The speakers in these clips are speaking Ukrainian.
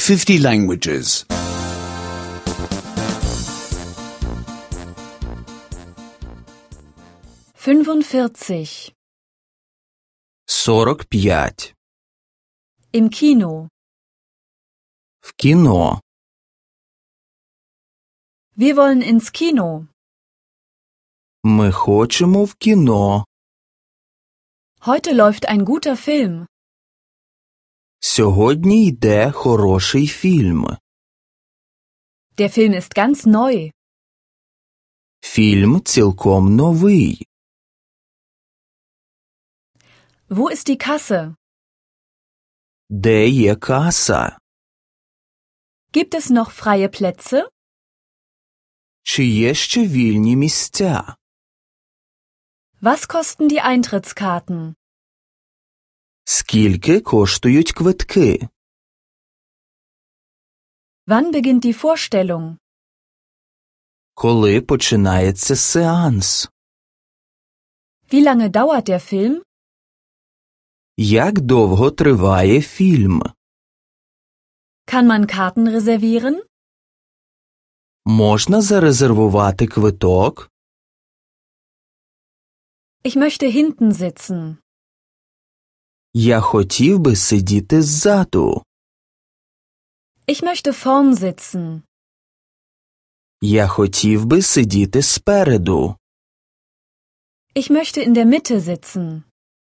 50 languages. 45. 45. Im Kino. В кіно. Wir wollen ins Kino. Ми хочемо в кіно. Heute läuft ein guter Film. Сьогодні йде хороший фільм. Der Film ist ganz neu. Фільм цілком новий. Wo ist die Kasse? Де є каса? Gibt es noch freie Plätze? Чи є ще вільні місця? Was kosten die Eintrittskarten? Скільки коштують квитки? Wann beginnt die Vorstellung? Коли починається сеанс? Wie lange dauert der Film? Як довго триває фільм? Kann man Karten reservieren? Можна зарезервувати квиток? Ich möchte hinten sitzen. Я хотів би сидіти ззаду. Ich möchte vorn sitzen. Я хотів би сидіти спереду. Ich möchte in der Mitte sitzen.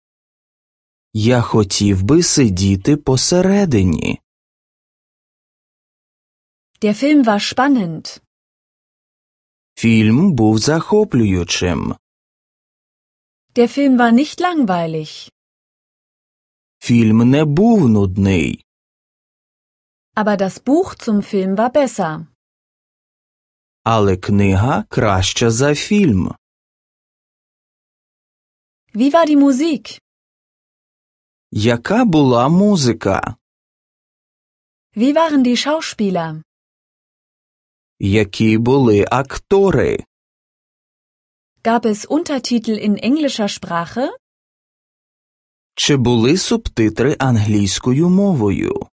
Я хотів би сидіти посередині. Der Film war spannend. Фільм був захоплюючим. Der Film war nicht langweilig. Фільм не був нудний. Aber das Buch zum Film war besser. Але книга краща за фільм. Wie war die Musik? Яка була музика? Wie waren die Schauspieler? Які були актори? Gab es Untertitel in englischer Sprache? Чи були субтитри англійською мовою?